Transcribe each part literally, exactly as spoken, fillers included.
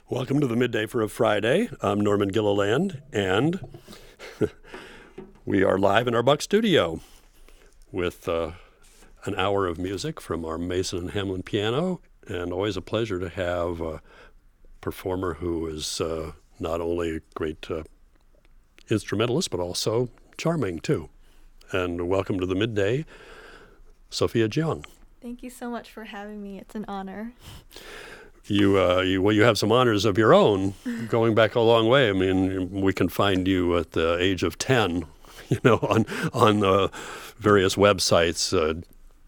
Welcome to the Midday for a Friday. I'm Norman Gilliland, and we are live in our Buck studio with uh, an hour of music from our Mason and Hamlin piano, and always a pleasure to have a performer who is uh, not only a great uh, instrumentalist, but also charming, too. And welcome to the Midday, Sophia Jeong. Thank you so much for having me. It's an honor. You, uh, you, well, you have some honors of your own, going back a long way. I mean, we can find you at the age of ten, you know, on on uh, various websites, uh,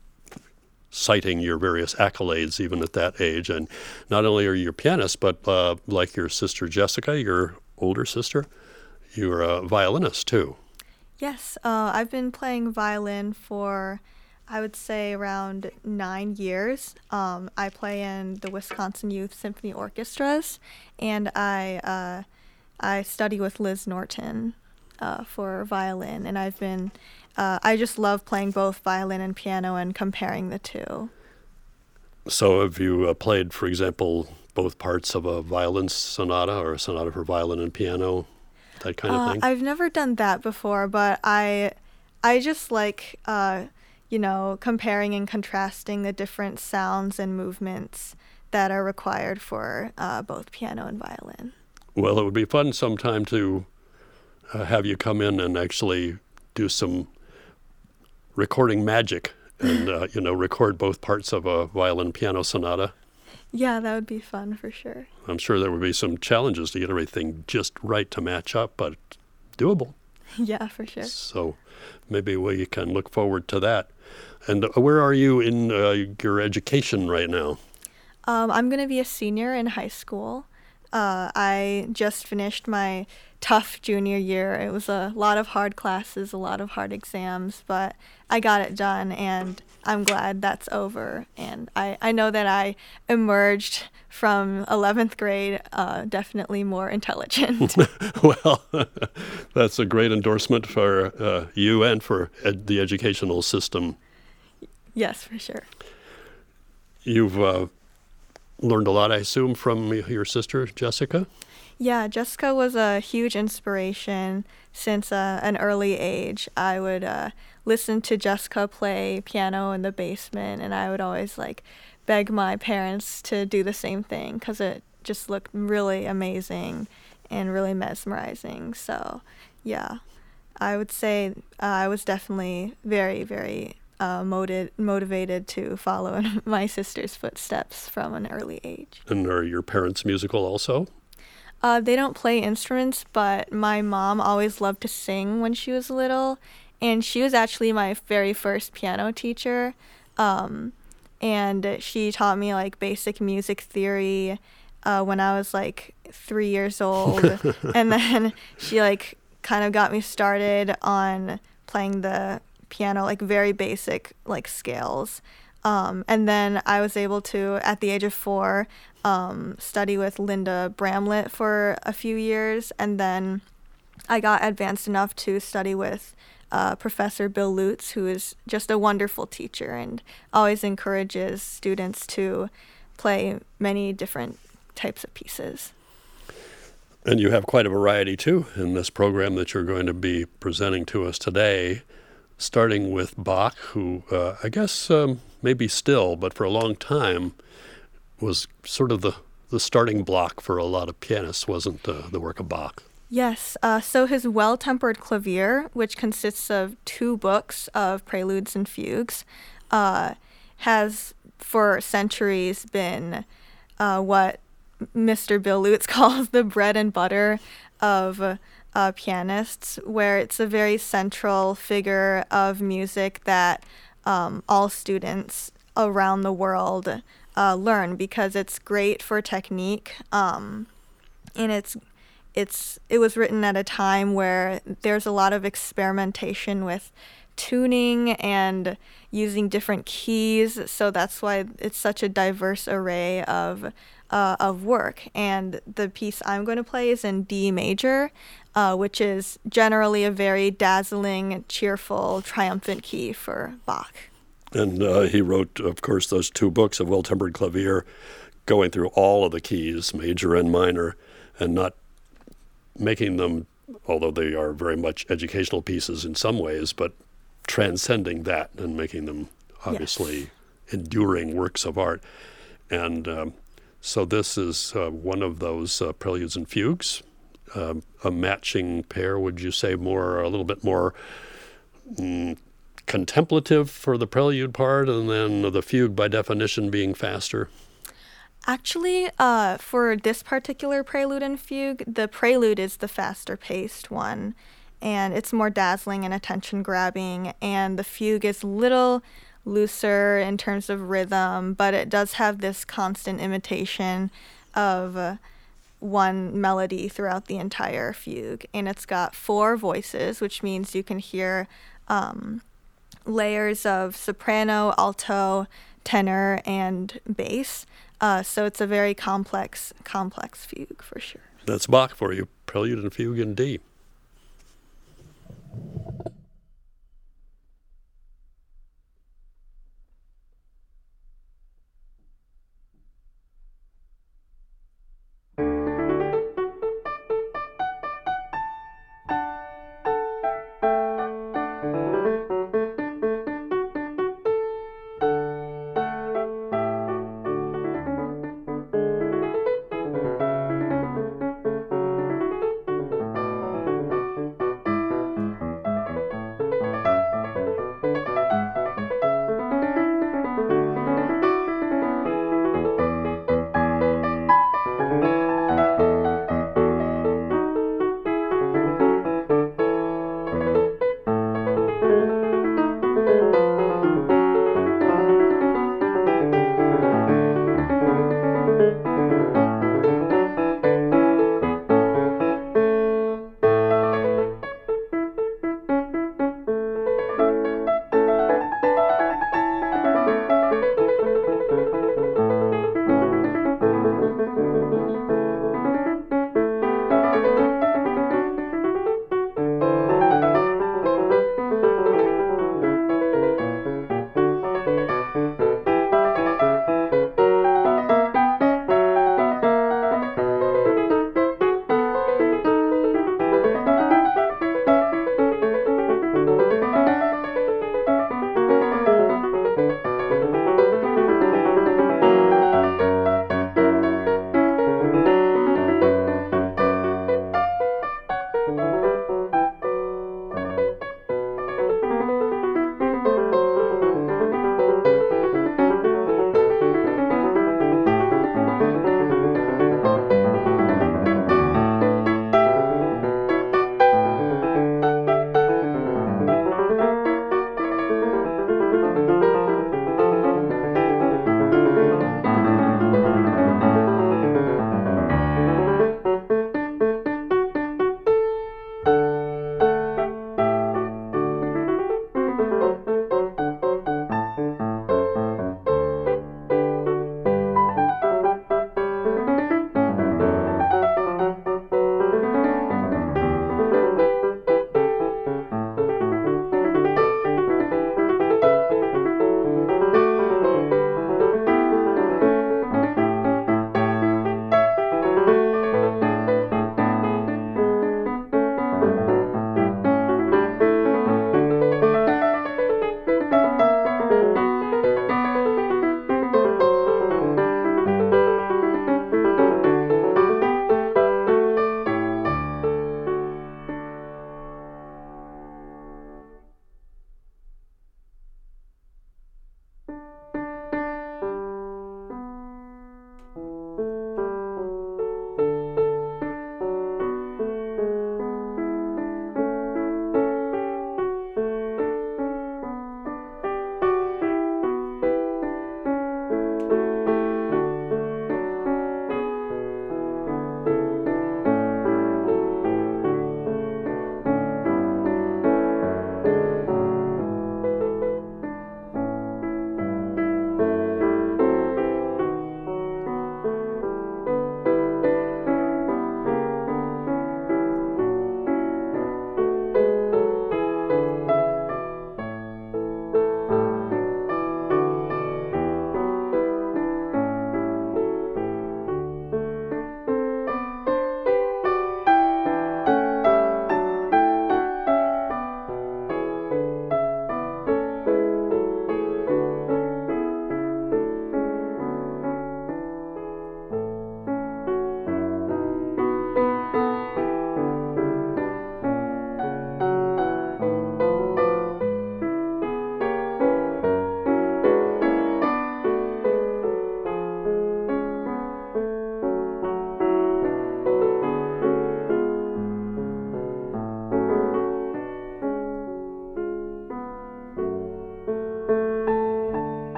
citing your various accolades, even at that age. And not only are you a pianist, but uh, like your sister Jessica, your older sister, you're a violinist too. Yes, uh, I've been playing violin for, I would say, around nine years. Um, I play in the Wisconsin Youth Symphony Orchestras, and I uh, I study with Liz Norton uh, for violin. And I've been, uh, I just love playing both violin and piano and comparing the two. So have you uh, played, for example, both parts of a violin sonata or a sonata for violin and piano, that kind of uh, thing? I've never done that before, but I, I just like... Uh, you know, comparing and contrasting the different sounds and movements that are required for uh, both piano and violin. Well, it would be fun sometime to uh, have you come in and actually do some recording magic and, uh, you know, record both parts of a violin piano sonata. Yeah, that would be fun for sure. I'm sure there would be some challenges to get everything just right to match up, but doable. Yeah, for sure. So maybe we can look forward to that. And uh, where are you in uh, your education right now? Um, I'm going to be a senior in high school. Uh, I just finished my tough junior year. It was a lot of hard classes, a lot of hard exams, but I got it done, and I'm glad that's over. And I, I know that I emerged from eleventh grade uh, definitely more intelligent. Well, that's a great endorsement for uh, you and for ed- the educational system. Yes, for sure. You've uh, learned a lot, I assume, from your sister, Jessica? Yeah, Jessica was a huge inspiration since uh, an early age. I would uh, listen to Jessica play piano in the basement, and I would always like beg my parents to do the same thing because it just looked really amazing and really mesmerizing. So, yeah, I would say uh, I was definitely very, very uh, motiv- motivated to follow in my sister's footsteps from an early age. And are your parents musical also? Uh, they don't play instruments, but my mom always loved to sing when she was little, and she was actually my very first piano teacher, um, and she taught me like basic music theory uh, when I was like three years old, and then she like kind of got me started on playing the piano, like very basic like scales. Um, and then I was able to, at the age of four, um, study with Linda Bramlett for a few years. And then I got advanced enough to study with uh, Professor Bill Lutz, who is just a wonderful teacher and always encourages students to play many different types of pieces. And you have quite a variety, too, in this program that you're going to be presenting to us today, starting with Bach, who uh, I guess um, maybe still, but for a long time, was sort of the, the starting block for a lot of pianists, wasn't uh, the work of Bach? Yes. Uh, so his Well-Tempered Clavier, which consists of two books of preludes and fugues, uh, has for centuries been uh, what Mister Bill Lutz calls the bread and butter of uh, pianists, where it's a very central figure of music that um, all students around the world uh, learn because it's great for technique, um, and it's it's it was written at a time where there's a lot of experimentation with tuning and using different keys, so that's why it's such a diverse array of uh, of work. And the piece I'm going to play is in D major, uh, which is generally a very dazzling, cheerful, triumphant key for Bach. And uh, he wrote, of course, those two books of Well-Tempered Clavier, going through all of the keys, major and minor, and not making them, although they are very much educational pieces in some ways, but transcending that and making them obviously yes. enduring works of art. And um, so this is uh, one of those uh, preludes and fugues, um, a matching pair, would you say, more, a little bit more mm, contemplative for the prelude part, and then the fugue by definition being faster? Actually, uh, for this particular prelude and fugue, the prelude is the faster-paced one, and it's more dazzling and attention-grabbing, and the fugue is a little looser in terms of rhythm, but it does have this constant imitation of uh, one melody throughout the entire fugue, and it's got four voices, which means you can hear um, layers of soprano, alto, tenor, and bass. Uh, so it's a very complex, complex fugue for sure. That's Bach for you, Prelude and Fugue in D.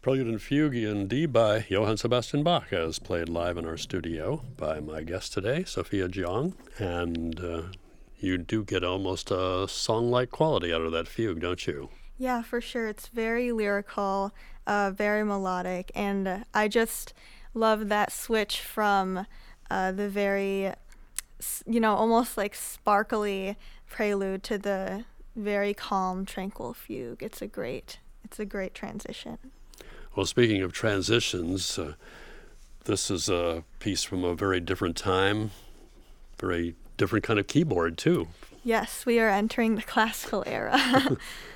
Prelude and Fugue in D by Johann Sebastian Bach, as played live in our studio by my guest today, Sophia Jiang. And uh, you do get almost a song-like quality out of that fugue, don't you? Yeah, for sure. It's very lyrical, uh, very melodic, and uh, I just love that switch from uh, the very, you know, almost like sparkly prelude to the very calm, tranquil fugue. It's a great, it's a great transition. Well, speaking of transitions, uh, this is a piece from a very different time, very different kind of keyboard, too. Yes, we are entering the classical era.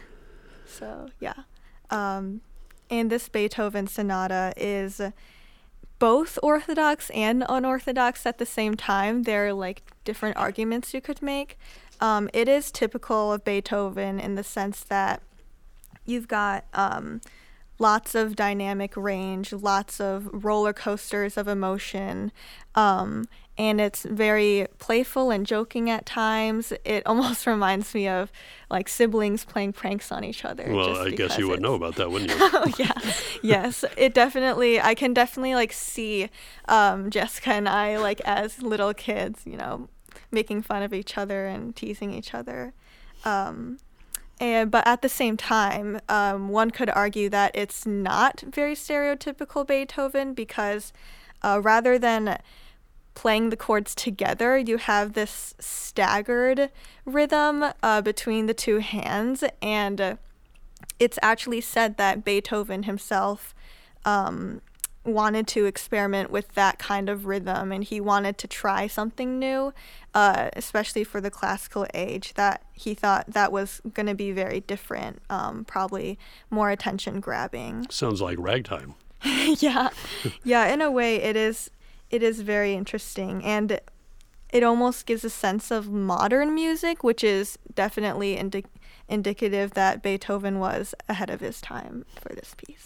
So, yeah. Um, and this Beethoven sonata is both orthodox and unorthodox at the same time. There are, like, different arguments you could make. Um, it is typical of Beethoven in the sense that you've got... Um, lots of dynamic range, lots of roller coasters of emotion, um, and it's very playful and joking at times. It almost reminds me of like siblings playing pranks on each other. Well, I guess you would know about that, wouldn't you? Oh, yeah. Yes, it definitely, I can definitely like see um, Jessica and I like as little kids, you know, making fun of each other and teasing each other. Um, And, but at the same time, um, one could argue that it's not very stereotypical Beethoven because uh, rather than playing the chords together, you have this staggered rhythm uh, between the two hands. And uh, it's actually said that Beethoven himself um, wanted to experiment with that kind of rhythm, and he wanted to try something new, uh, especially for the classical age, that he thought that was going to be very different, um, probably more attention-grabbing. Sounds like ragtime. yeah, yeah, in a way it is, it is very interesting, and it almost gives a sense of modern music, which is definitely indi- indicative that Beethoven was ahead of his time for this piece.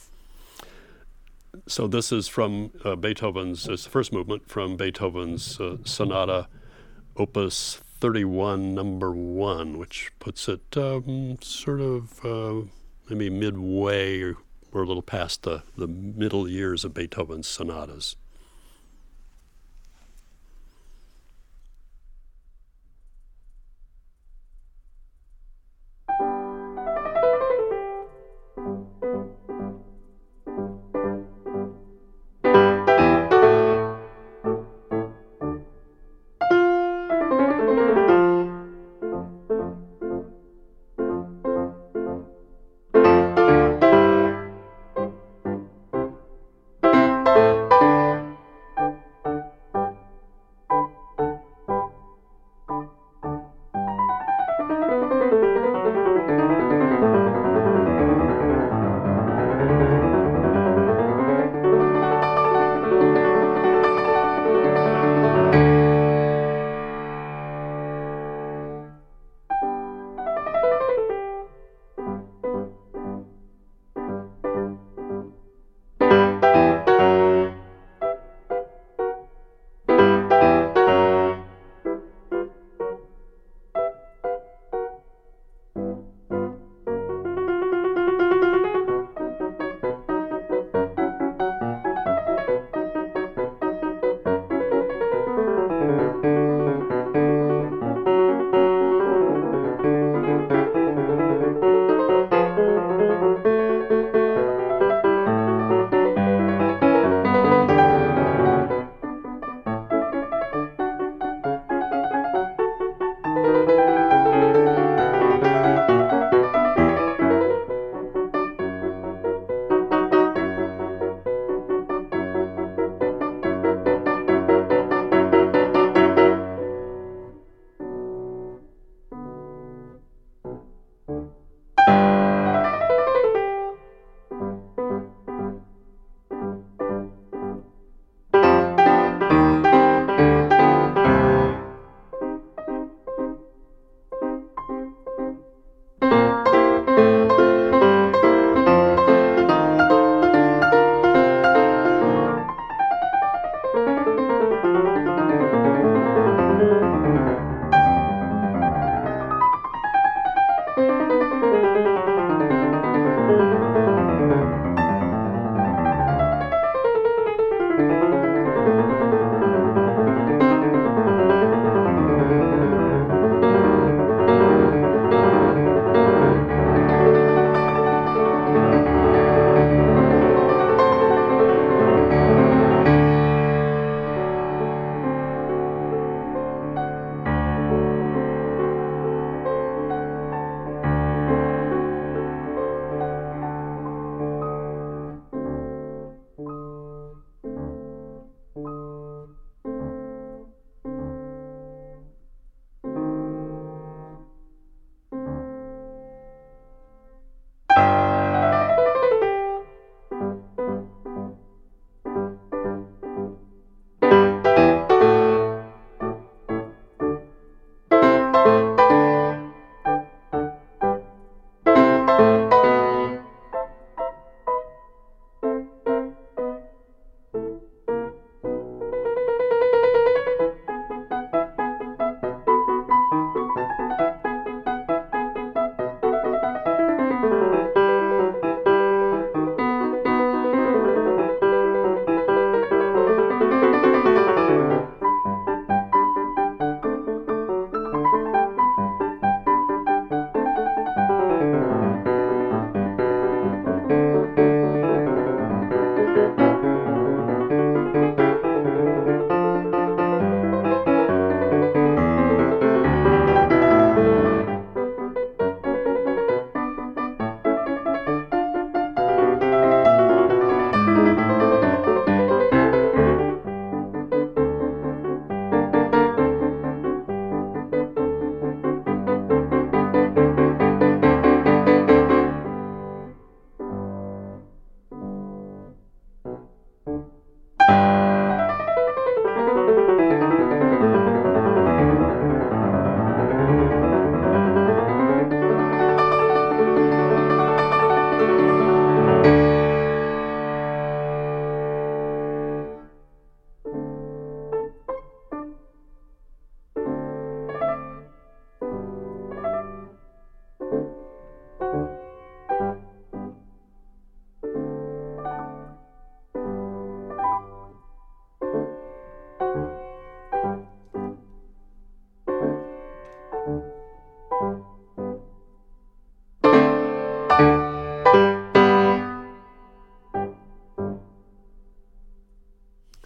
So this is from uh, Beethoven's, it's the first movement from Beethoven's uh, Sonata Opus thirty-one, number one, which puts it um, sort of uh, maybe midway or we're a little past the, the middle years of Beethoven's sonatas.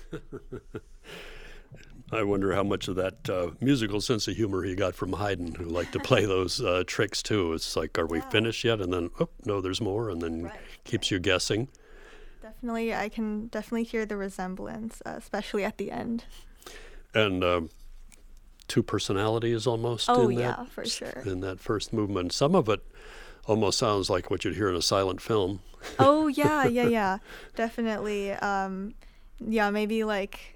I wonder how much of that uh, musical sense of humor he got from Haydn, who liked to play those uh, tricks too. It's like, are we Yeah. finished yet? And then, oh, no, there's more, and then Right, keeps you guessing. Definitely, I can definitely hear the resemblance, uh, especially at the end. And uh, two personalities almost Oh, in yeah, that for sure. in that first movement. Some of it almost sounds like what you'd hear in a silent film. Oh, yeah, yeah, yeah, definitely. Um, yeah, maybe like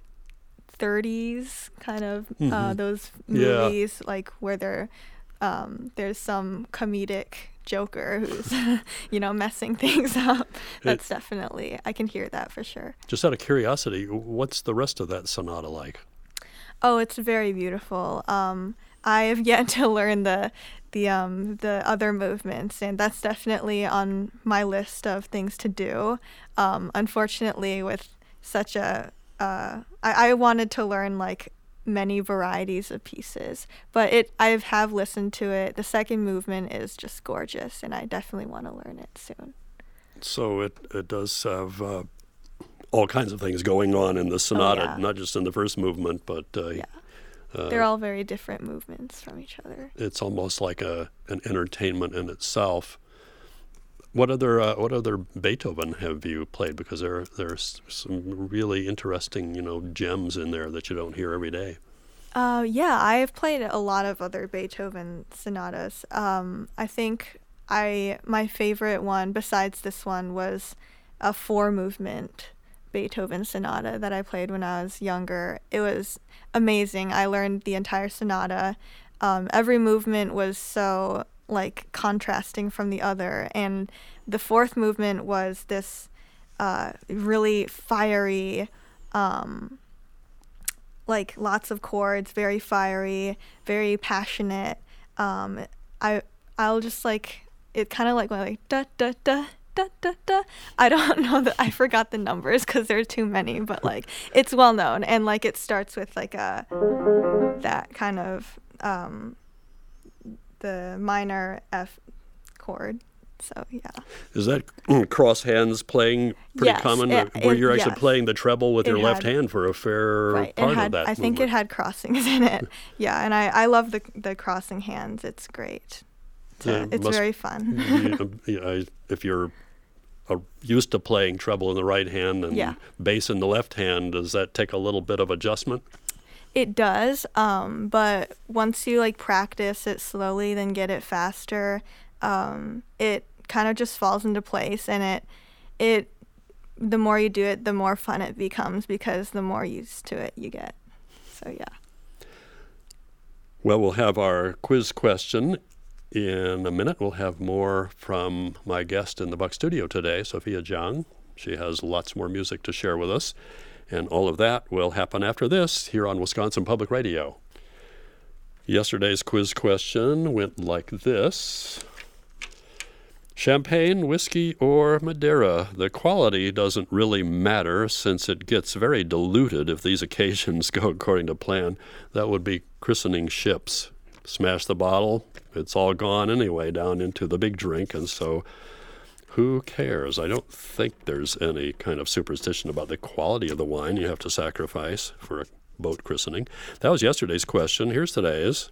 thirties kind of uh, Mhm. those Yeah. movies, like where there, um, there's some comedic joker who's, you know, messing things up. That's definitely, I can hear that for sure. Just out of curiosity, what's the rest of that sonata like? Oh, it's very beautiful. Um, I have yet to learn the the um the other movements, and that's definitely on my list of things to do. Um, unfortunately, with such a uh, I, I wanted to learn like many varieties of pieces, but it I have listened to it. The second movement is just gorgeous, and I definitely want to learn it soon. So it, it does have uh, all kinds of things going on in the sonata, yeah. not just in the first movement, but uh, Yeah. uh, They're all very different movements from each other. it's almost like a an entertainment in itself. What other uh, what other Beethoven have you played? Because there there's some really interesting, you know, gems in there that you don't hear every day. Uh, yeah, I have played a lot of other Beethoven sonatas. Um, I think I my favorite one besides this one was a four movement Beethoven sonata that I played when I was younger. It was amazing. I learned the entire sonata. Um, every movement was so like contrasting from the other, and the fourth movement was this uh, really fiery. Um, like lots of chords, very fiery, very passionate. Um, I I'll just like it kind of like went like da da da da da da. I don't know that I forgot the numbers because there are too many, but like it's well known, and like it starts with like a that kind of um, the minor F chord. So yeah. Is that mm, cross hands playing pretty Yes, common, it- uh, where it- you're actually yes. playing the treble with It your left had- hand for a fair Right. part It had, of that I think it movement? had crossings in it. Yeah, and I, I love the the crossing hands. It's great. It's, Yeah, it's must- very fun. You- um, yeah, I- if you're uh, used to playing treble in the right hand and Yeah. bass in the left hand, does that take a little bit of adjustment? It does, um, but once you like practice it slowly, then get it faster, um, it kind of just falls into place, and it it the more you do it, the more fun it becomes because the more used to it you get. So yeah. Well, we'll have our quiz question in a minute. We'll have more from my guest in the Buck Studio today, Sophia Jiang. She has lots more music to share with us, and all of that will happen after this here on Wisconsin Public Radio. Yesterday's quiz question went like this. Champagne, whiskey, or Madeira? The quality doesn't really matter since it gets very diluted if these occasions go according to plan. That would be christening ships. Smash the bottle, it's all gone anyway down into the big drink, and so who cares? I don't think there's any kind of superstition about the quality of the wine you have to sacrifice for a boat christening. That was yesterday's question. Here's today's.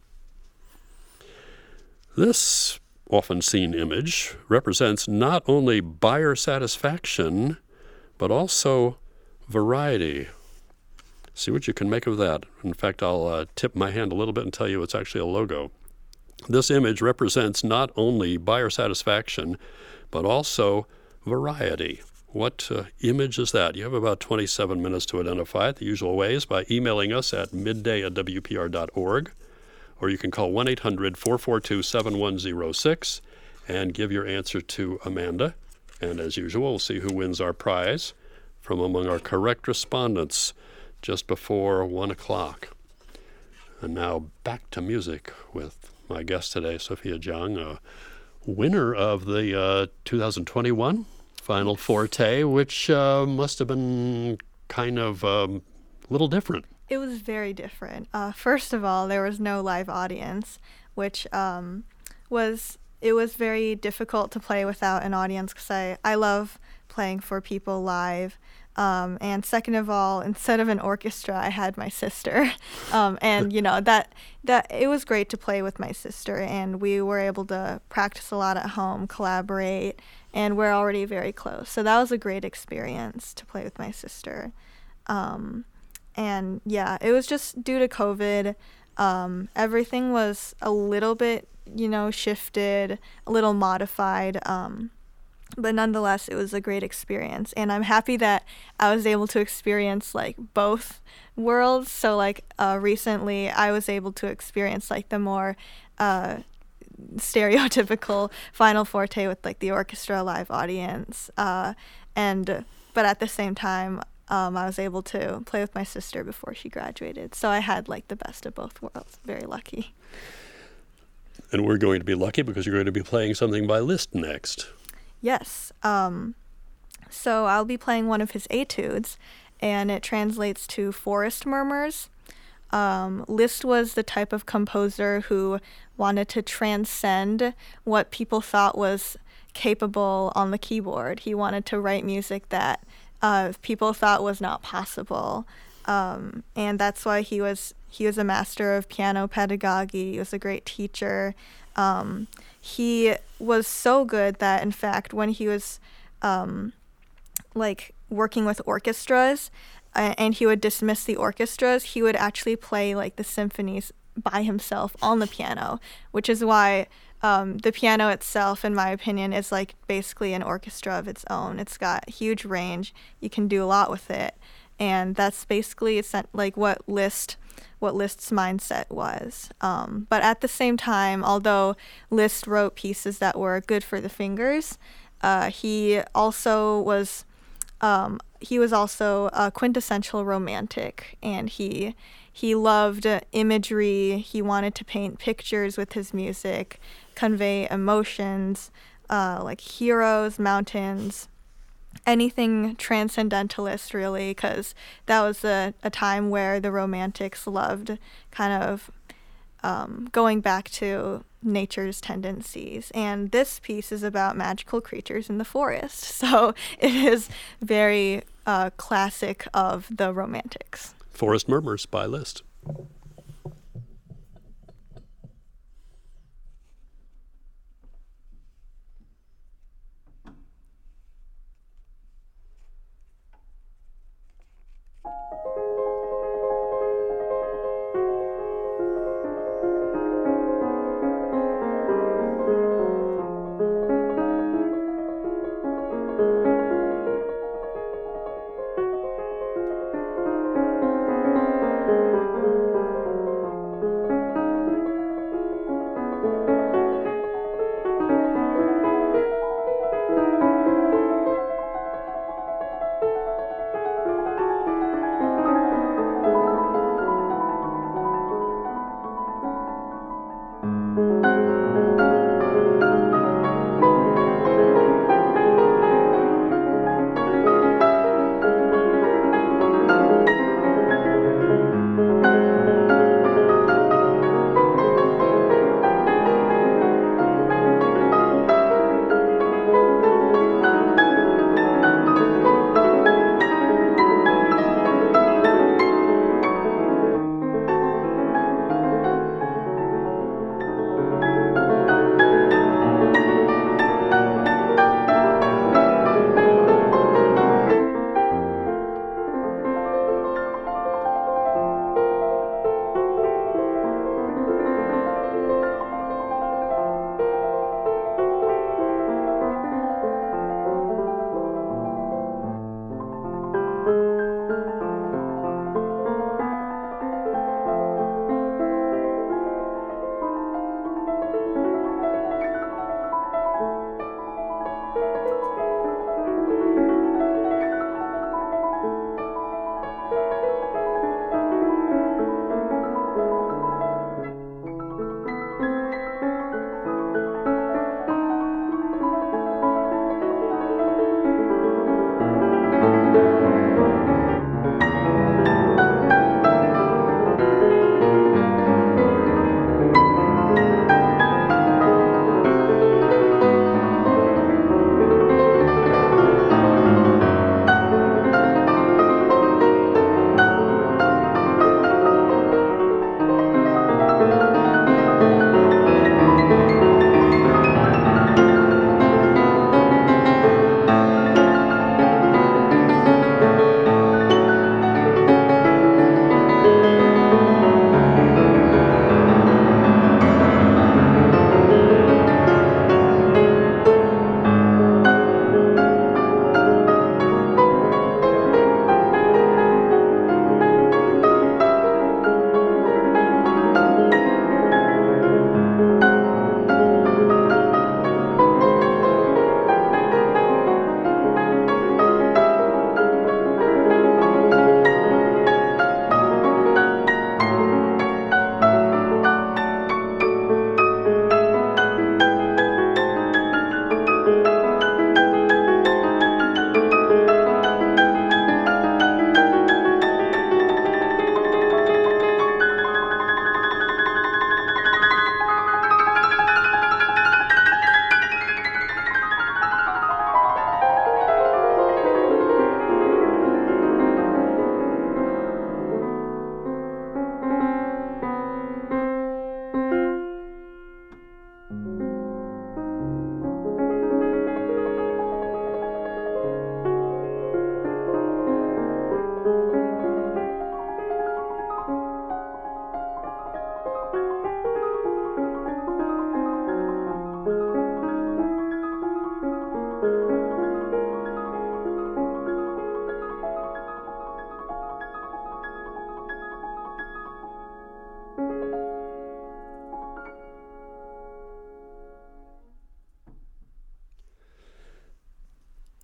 This often seen image represents not only buyer satisfaction, but also variety. See what you can make of that. In fact, I'll uh, tip my hand a little bit and tell you it's actually a logo. This image represents not only buyer satisfaction, but also variety. What uh, image is that? You have about twenty-seven minutes to identify it, the usual ways, by emailing us at midday at w p r dot org. Or you can call one eight hundred four four two seven one zero six and give your answer to Amanda. And as usual, we'll see who wins our prize from among our correct respondents just before one o'clock. And now back to music with my guest today, Sophia Jiang, a winner of the uh, two thousand twenty-one Final Forte, which uh, must have been kind of a um, little different. It was very different. Uh, first of all, there was no live audience, which um, was it was very difficult to play without an audience because I, I love playing for people live. Um, and second of all, instead of an orchestra, I had my sister. Um, and, you know, that that it was great to play with my sister. And we were able to practice a lot at home, collaborate, and we're already very close. So that was a great experience to play with my sister. Um, and, yeah, it was just due to COVID. Um, everything was a little bit, you know, shifted, a little modified. Um But nonetheless, it was a great experience. And I'm happy that I was able to experience, like, both worlds. So, like, uh, recently I was able to experience, like, the more uh, stereotypical Final Forte with, like, the orchestra live audience. Uh, and, but at the same time, um, I was able to play with my sister before she graduated. So I had, like, the best of both worlds. Very lucky. And we're going to be lucky because you're going to be playing something by Liszt next. Yes. Um, so I'll be playing one of his etudes, and it translates to forest murmurs. Um, Liszt was the type of composer who wanted to transcend what people thought was capable on the keyboard. He wanted to write music that uh, people thought was not possible. Um, and that's why he was he was a master of piano pedagogy. He was a great teacher. Um, he was so good that, in fact, when he was um, like working with orchestras uh, and he would dismiss the orchestras, he would actually play like the symphonies by himself on the piano, which is why um, the piano itself, in my opinion, is like basically an orchestra of its own. It's got huge range. You can do a lot with it. And that's basically like what Liszt what Liszt's mindset was. Um, but at the same time, although Liszt wrote pieces that were good for the fingers, uh, he also was um, he was also a quintessential romantic, and he he loved imagery. He wanted to paint pictures with his music, convey emotions, uh, like heroes, mountains, anything transcendentalist, really, because that was a, a time where the romantics loved kind of um, going back to nature's tendencies. And this piece is about magical creatures in the forest. So it is very uh, classic of the romantics. Forest Murmurs by Liszt.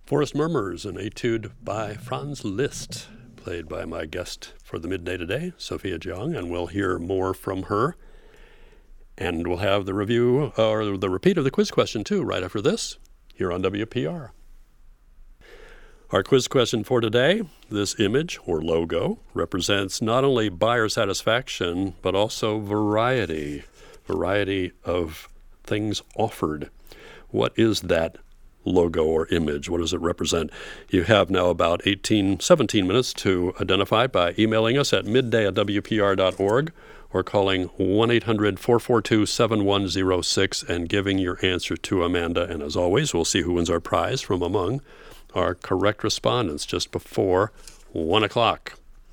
Forest Murmurs, an etude by Franz Liszt, played by my guest for the midday today, Sophia Jiang, and we'll hear more from her. And we'll have the review, or the repeat of the quiz question, too, right after this, here on W P R. Our quiz question for today, this image, or logo, represents not only buyer satisfaction, but also variety, variety of things offered. What is that logo or image? What does it represent? You have now about eighteen, seventeen minutes to identify by emailing us at midday at W P R dot org or calling one eight hundred, four four two, seven one zero six and giving your answer to Amanda. And as always, we'll see who wins our prize from among our correct respondents just before one o'clock.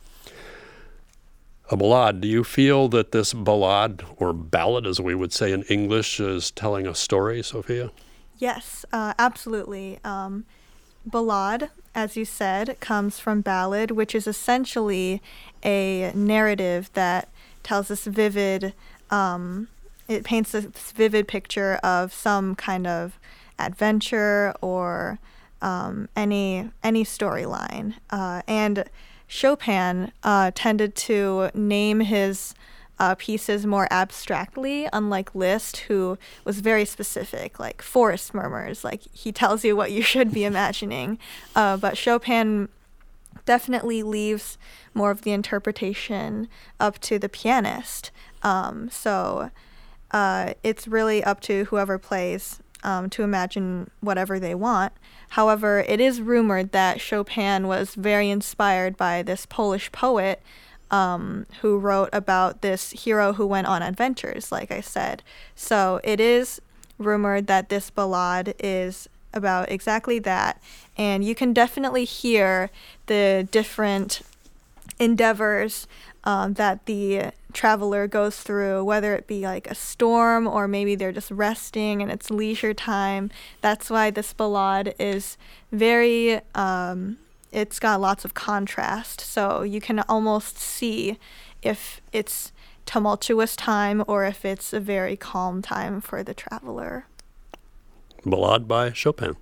A ballad. Do you feel that this ballad, or ballad as we would say in English, is telling a story, Sophia? Yes, uh, absolutely. Um, ballad, as you said, comes from ballad, which is essentially a narrative that tells this vivid, um, it paints this vivid picture of some kind of adventure or um, any any storyline. Uh, and Chopin uh, tended to name his Uh, pieces more abstractly, unlike Liszt, who was very specific, like Forest Murmurs, like he tells you what you should be imagining. Uh, but Chopin definitely leaves more of the interpretation up to the pianist. Um, so uh, it's really up to whoever plays um, to imagine whatever they want. However, it is rumored that Chopin was very inspired by this Polish poet Um, who wrote about this hero who went on adventures, like I said. So it is rumored that this ballad is about exactly that, and you can definitely hear the different endeavors um, that the traveler goes through, whether it be like a storm or maybe they're just resting and it's leisure time. That's why this ballad is very... Um, It's got lots of contrast, so you can almost see if it's tumultuous time or if it's a very calm time for the traveler. Ballade by Chopin.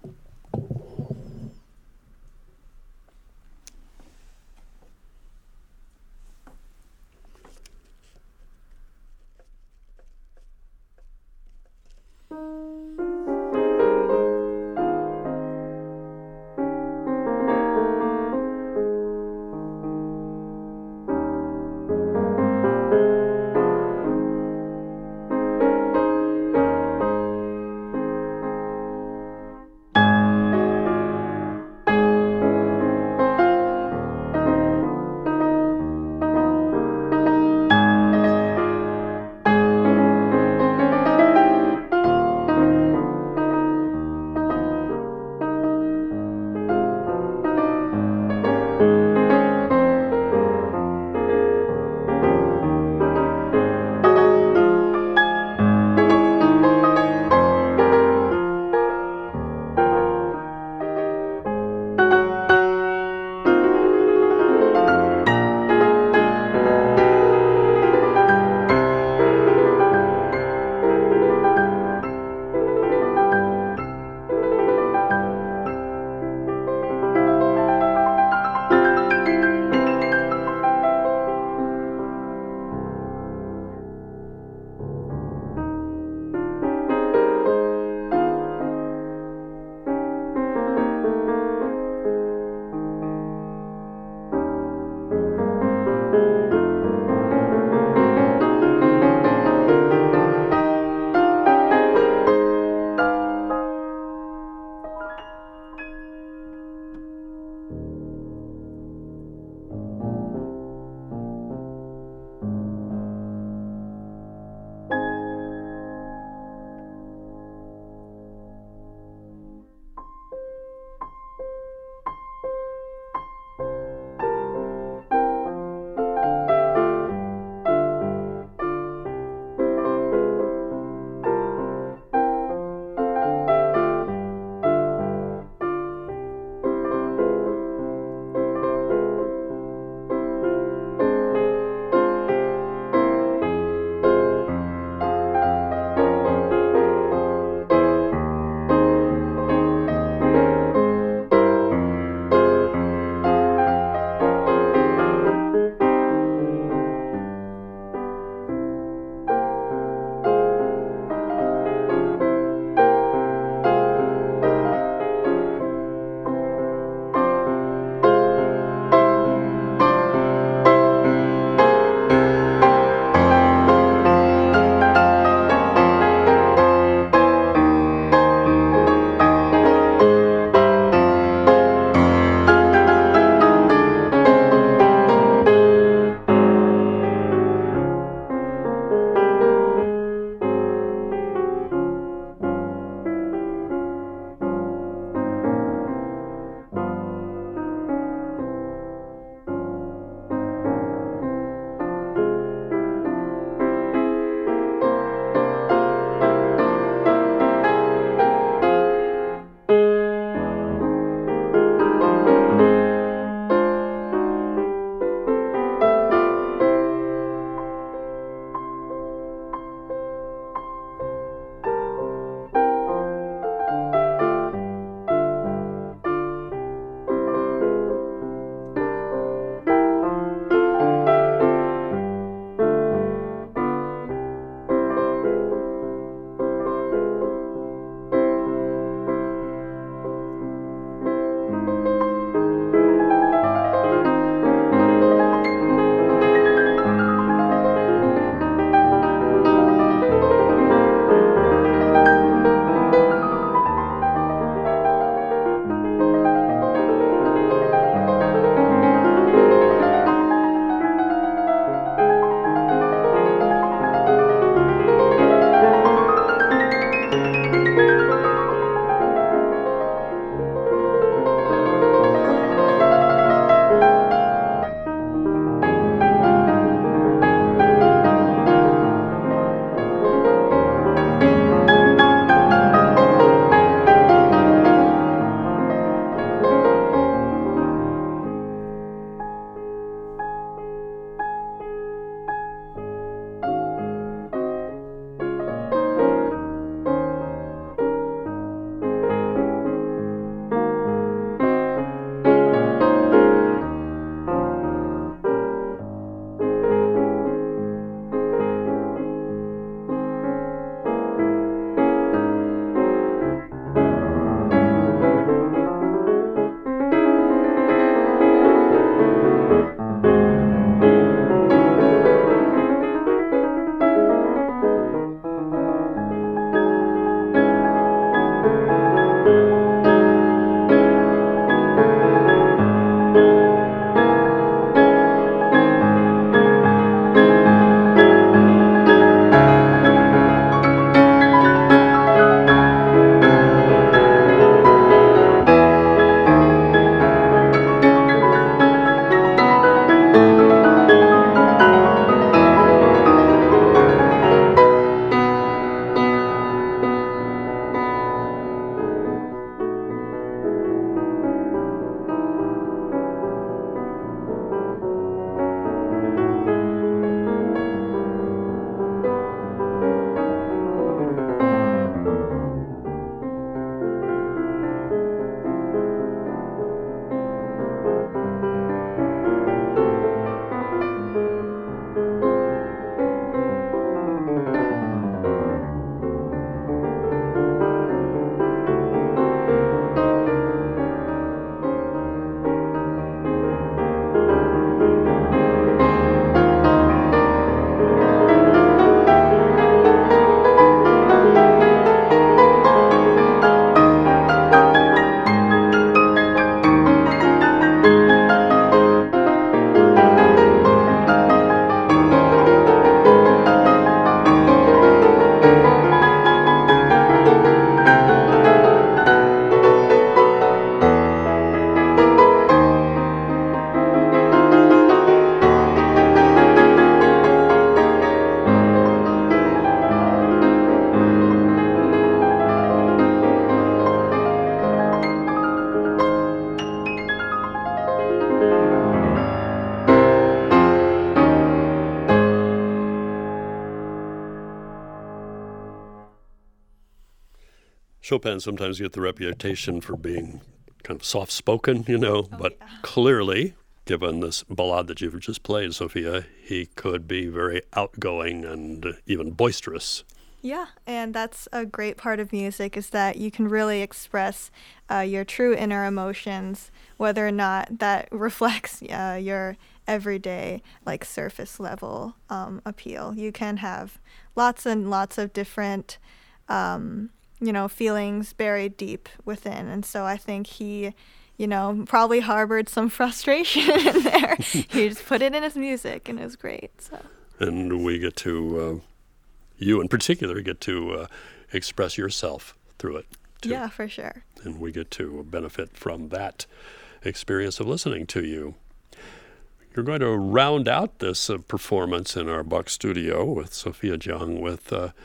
Chopin sometimes get the reputation for being kind of soft-spoken, you know, Oh, but yeah. clearly, given this ballade that you've just played, Sophia, he could be very outgoing and even boisterous. Yeah, and that's a great part of music is that you can really express uh, your true inner emotions, whether or not that reflects uh, your everyday, like surface level um, appeal. You can have lots and lots of different, um, you know, feelings buried deep within, and so I think he, you know, probably harbored some frustration in there. He just put it in his music, and it was great. So. And we get to, uh, you in particular, get to uh, express yourself through it, too. Yeah, for sure. And we get to benefit from that experience of listening to you. You're going to round out this uh, performance in our Buck studio with Sophia Jung, with a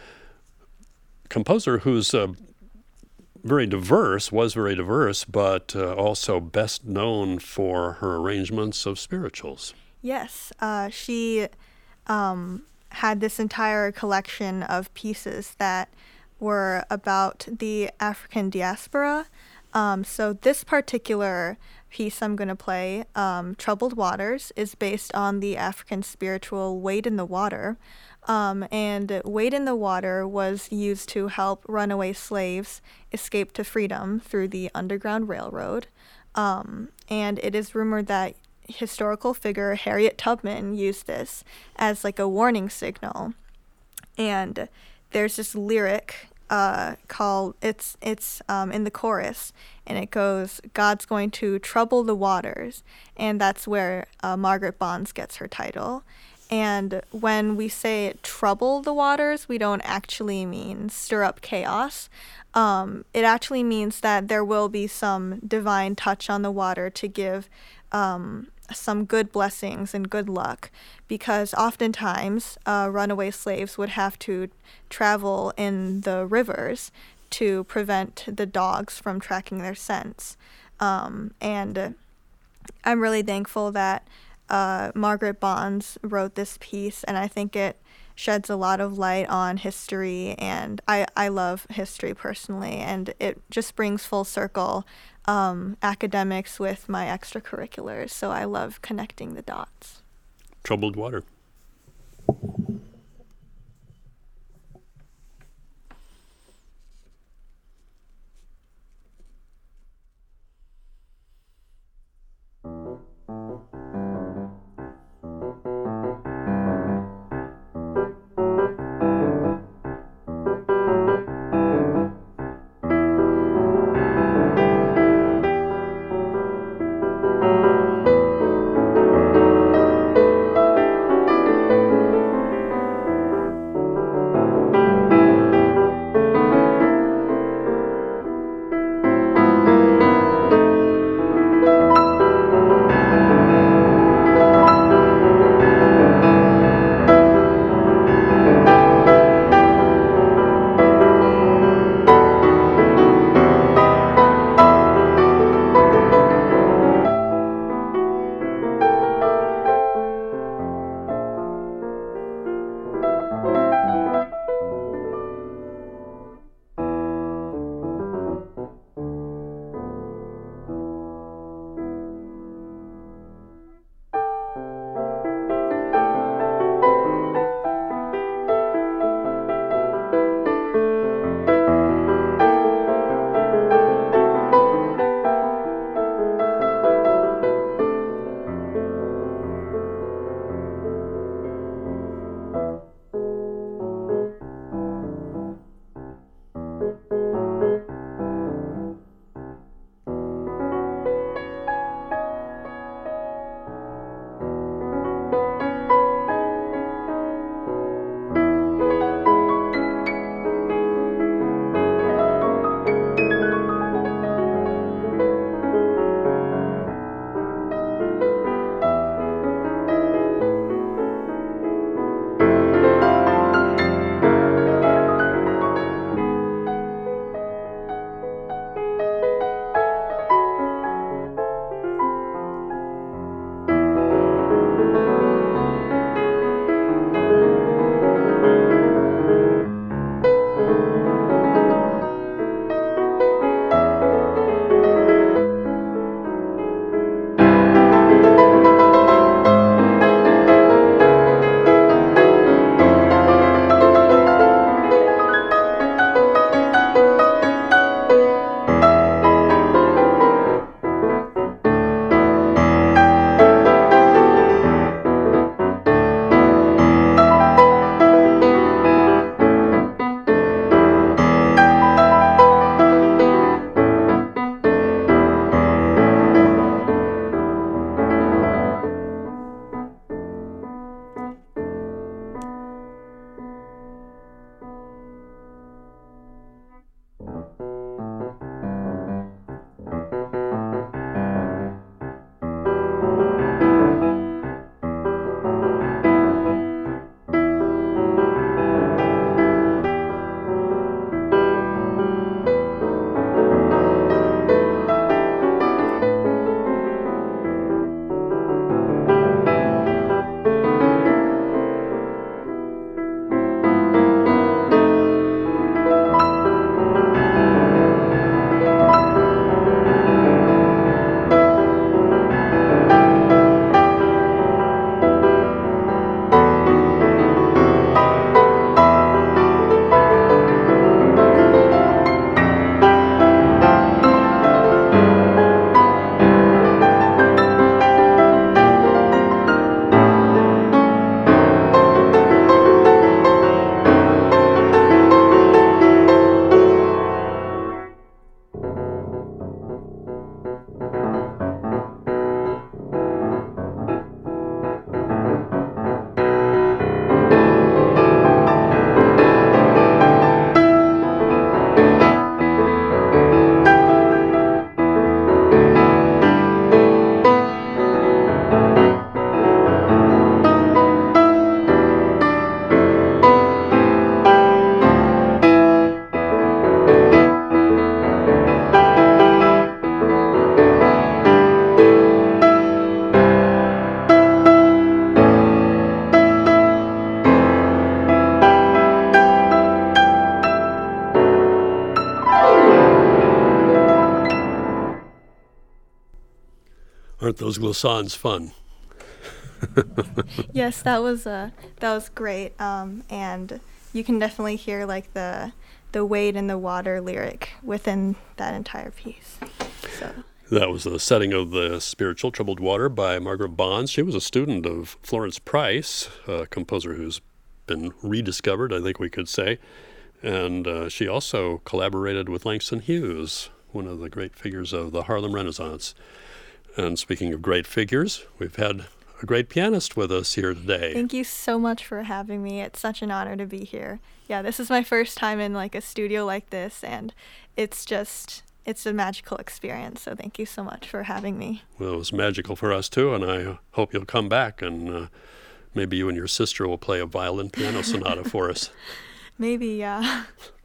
composer who's uh, very diverse, was very diverse, but uh, also best known for her arrangements of spirituals. Yes, uh, she um, had this entire collection of pieces that were about the African diaspora. Um, so this particular piece I'm going to play, um, Troubled Waters, is based on the African spiritual Wade in the Water. Um, and Wade in the Water was used to help runaway slaves escape to freedom through the Underground Railroad. Um, and it is rumored that historical figure Harriet Tubman used this as like a warning signal. And there's this lyric uh, called, it's it's um, in the chorus, and it goes, "God's going to trouble the waters," and that's where uh, Margaret Bonds gets her title. And when we say trouble the waters, we don't actually mean stir up chaos. Um, it actually means that there will be some divine touch on the water to give um, some good blessings and good luck, because oftentimes uh, runaway slaves would have to travel in the rivers to prevent the dogs from tracking their scents. Um, and I'm really thankful that uh, Margaret Bonds wrote this piece, and I think it sheds a lot of light on history, and I, I love history personally, and it just brings full circle um, academics with my extracurriculars, so I love connecting the dots. Troubled Water. Thank you. Aren't those glissons fun? Yes, that was uh, that was great, um, and you can definitely hear like the the wade in the water lyric within that entire piece. So. That was the setting of the Spiritual Troubled Water by Margaret Bonds. She was a student of Florence Price, a composer who's been rediscovered, I think we could say. And uh, she also collaborated with Langston Hughes, one of the great figures of the Harlem Renaissance. And speaking of great figures, we've had a great pianist with us here today. Thank you so much for having me. It's such an honor to be here. Yeah, this is my first time in like a studio like this, and it's just, it's a magical experience. So thank you so much for having me. Well, it was magical for us too, and I hope you'll come back, and uh, maybe you and your sister will play a violin piano sonata for us. Maybe, yeah.